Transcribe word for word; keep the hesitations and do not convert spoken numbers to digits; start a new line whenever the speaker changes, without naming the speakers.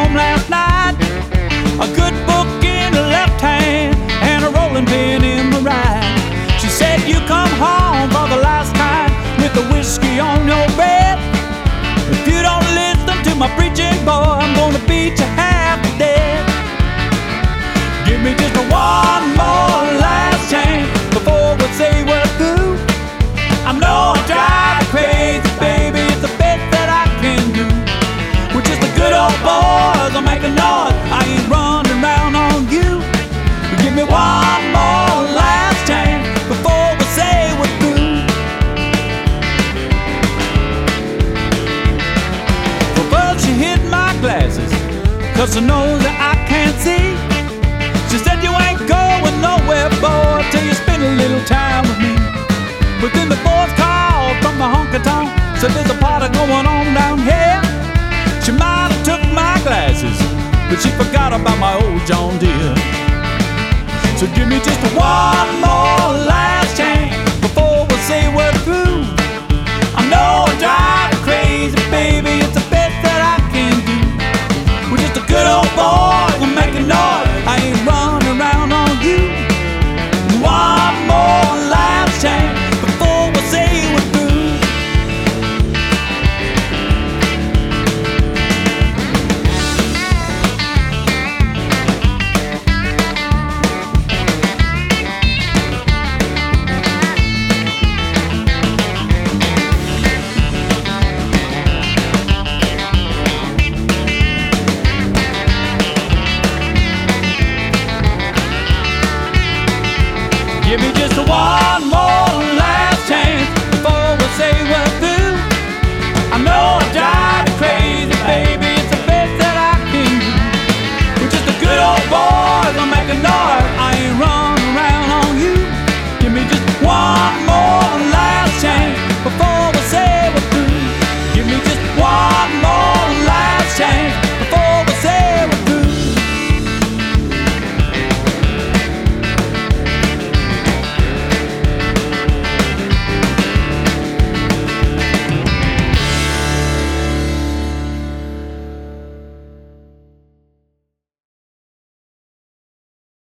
home last night. A good book in the left hand and a rolling pin in the right. She said, you come home for the last time with the whiskey on your breath. If you don't listen to my preaching, boy, I'm gonna beat you half to death. Give me just one more last chance before we say we're through. I know I drive you crazy, baby, it's the best that I can do. We're just the good old boys, I make a noise, I ain't running around on you. But give me one more last chance before we say we're through. Well, but she hid my glasses, cause she knows that I can't see. She said, you ain't going nowhere, boy, till you spend a little time with me. But then the boys called from the honky-tonk, said there's a party going on down here. She might have took my glasses, but she forgot about my old John Deere. So give me just one more last chance before we say we're through. I know I drive you crazy, baby, it's the best that I can do. We're just a good old boy, we're making noise, I ain't running around on you. One more last chance before we say we're through. Give me just one more last chance before we say we're through. I know